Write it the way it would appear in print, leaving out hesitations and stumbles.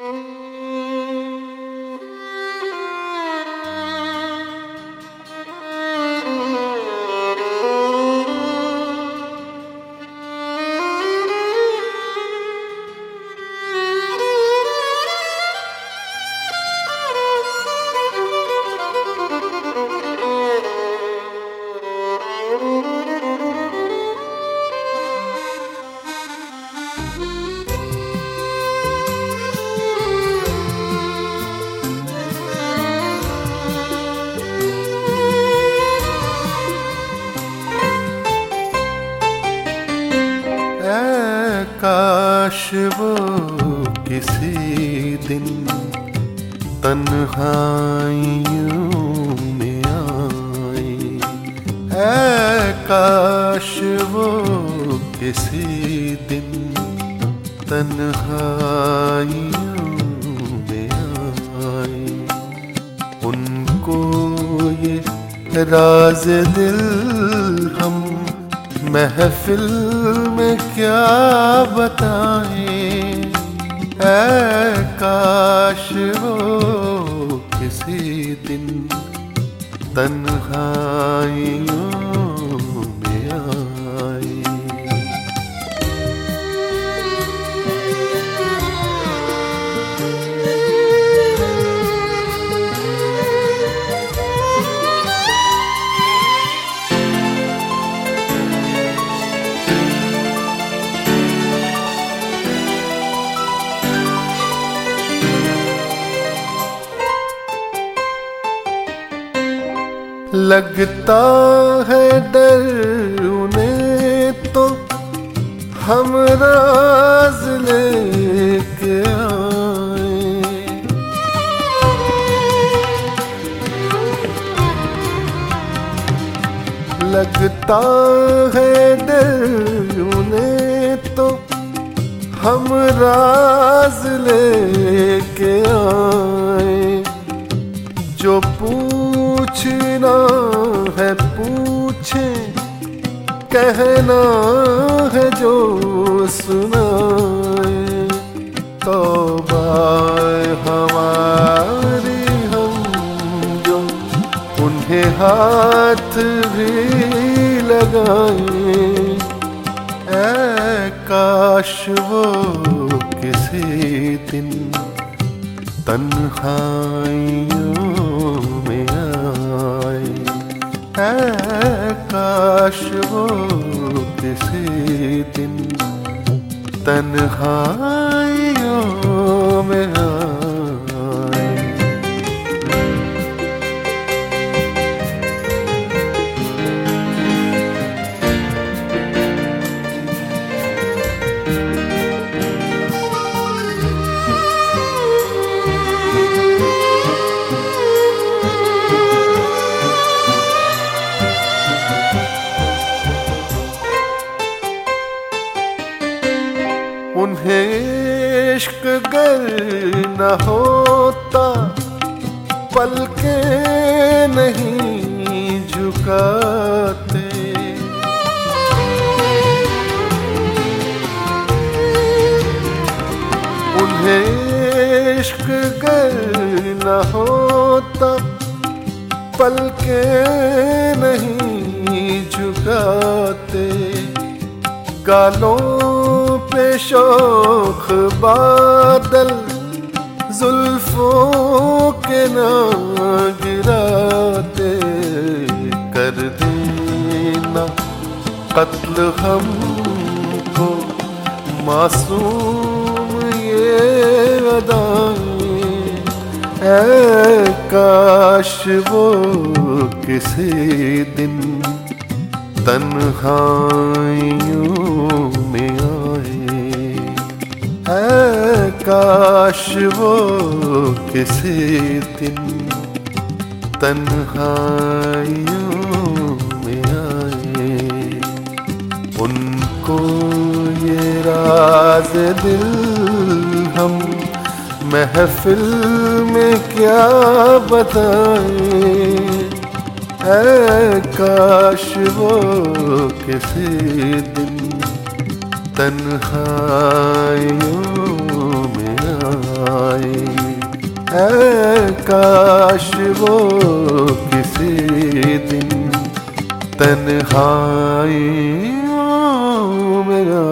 काश वो किसी दिन तन्हाइयों में आए, काश वो किसी दिन तन्हाइयों में आए। उनको ये राज दिल हम महफिल में क्या बताएं, काश वो किसी दिन तन्हाइयों में आए। लगता है डर उन्हें तो हम राज लेके आए, लगता है डर उन्हें तो हम राज लेके आए। जो पूछना है पूछे, कहना है जो सुनाए। तौबा हमारी हम जो उन्हें हाथ भी लगाए, काश वो किसी दिन तन्हाइयों में आए, काश वो किसी दिन तन्हाइयों में आए। उन्हें इश्क गर न होता पलकें नहीं झुकाते, उन्हें इश्क गर न होता पलकें नहीं झुकाते। गालों पे शोख बादल जुल्फों के ना गिराते, कर देना कत्ल हमको मासूम ये अदाएं, काश वो किसी दिन तन्हाइयों में आए, काश वो किसी दिन तन्हाइयों में आए। उनको ये राज दिल हम महफिल में क्या बताएं, काश वो किसी दिन तन्हाइयों में आए। ऐ काश वो किसी दिन तन्हाइयों में